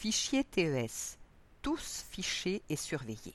Fichier TES. Tous fichés et surveillés.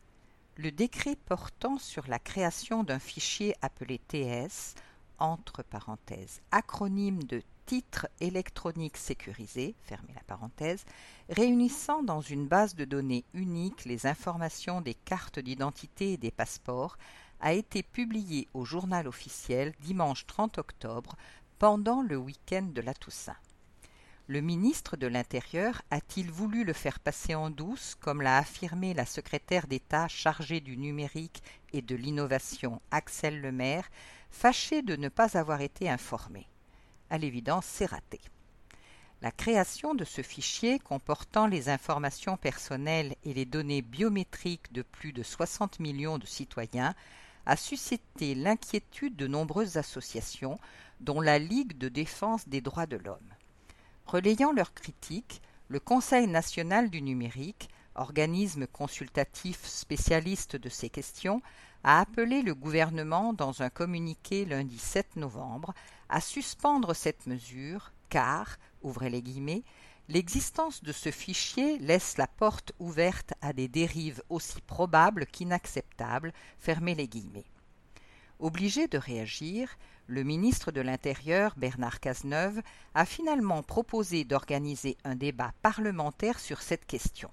Le décret portant sur la création d'un fichier appelé TS, entre parenthèses, acronyme de titre électronique sécurisé, fermez la parenthèse, réunissant dans une base de données unique les informations des cartes d'identité et des passeports, a été publié au Journal officiel dimanche 30 octobre, pendant le week-end de la Toussaint. Le ministre de l'Intérieur a-t-il voulu le faire passer en douce, comme l'a affirmé la secrétaire d'État chargée du numérique et de l'innovation, Axelle Lemaire, fâchée de ne pas avoir été informée? À l'évidence, c'est raté. La création de ce fichier comportant les informations personnelles et les données biométriques de plus de 60 millions de citoyens a suscité l'inquiétude de nombreuses associations, dont la Ligue de défense des droits de l'homme. Relayant leurs critiques, le Conseil national du numérique, organisme consultatif spécialiste de ces questions, a appelé le gouvernement dans un communiqué lundi 7 novembre à suspendre cette mesure car, ouvrez les guillemets, l'existence de ce fichier laisse la porte ouverte à des dérives aussi probables qu'inacceptables, fermez les guillemets. Obligé de réagir, le ministre de l'Intérieur, Bernard Cazeneuve, a finalement proposé d'organiser un débat parlementaire sur cette question.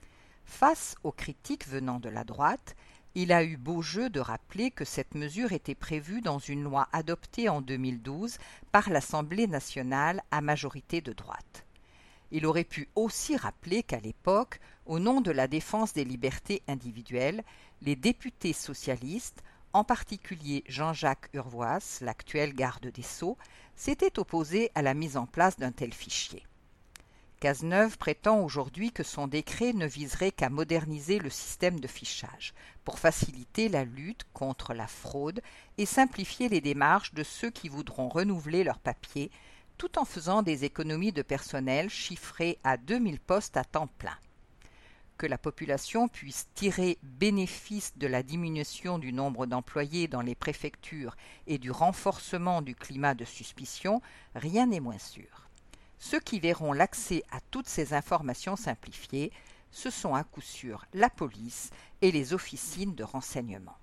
Face aux critiques venant de la droite, il a eu beau jeu de rappeler que cette mesure était prévue dans une loi adoptée en 2012 par l'Assemblée nationale à majorité de droite. Il aurait pu aussi rappeler qu'à l'époque, au nom de la défense des libertés individuelles, les députés socialistes, en particulier Jean-Jacques Urvoas, l'actuel garde des Sceaux, s'était opposé à la mise en place d'un tel fichier. Cazeneuve prétend aujourd'hui que son décret ne viserait qu'à moderniser le système de fichage, pour faciliter la lutte contre la fraude et simplifier les démarches de ceux qui voudront renouveler leurs papiers, tout en faisant des économies de personnel chiffrées à 2000 postes à temps plein. Que la population puisse tirer bénéfice de la diminution du nombre d'employés dans les préfectures et du renforcement du climat de suspicion, rien n'est moins sûr. Ceux qui verront l'accès à toutes ces informations simplifiées, ce sont à coup sûr la police et les officines de renseignement.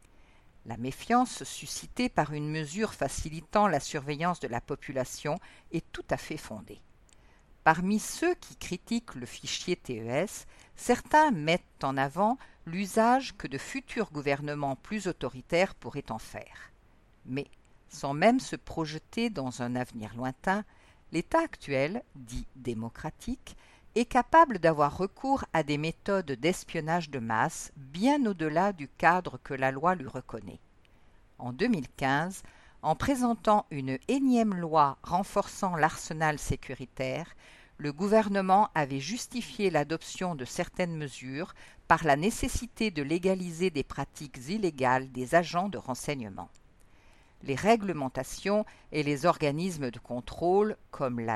La méfiance suscitée par une mesure facilitant la surveillance de la population est tout à fait fondée. Parmi ceux qui critiquent le fichier TES, certains mettent en avant l'usage que de futurs gouvernements plus autoritaires pourraient en faire. Mais, sans même se projeter dans un avenir lointain, l'État actuel, dit démocratique, est capable d'avoir recours à des méthodes d'espionnage de masse bien au-delà du cadre que la loi lui reconnaît. En 2015, en présentant une énième loi renforçant l'arsenal sécuritaire, le gouvernement avait justifié l'adoption de certaines mesures par la nécessité de légaliser des pratiques illégales des agents de renseignement. Les réglementations et les organismes de contrôle, comme la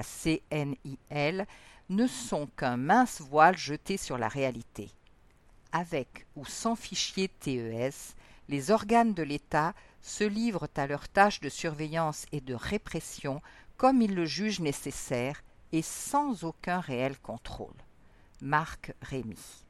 CNIL, ne sont qu'un mince voile jeté sur la réalité. Avec ou sans fichier TES, les organes de l'État se livrent à leurs tâches de surveillance et de répression comme ils le jugent nécessaire et sans aucun réel contrôle. Marc Rémy.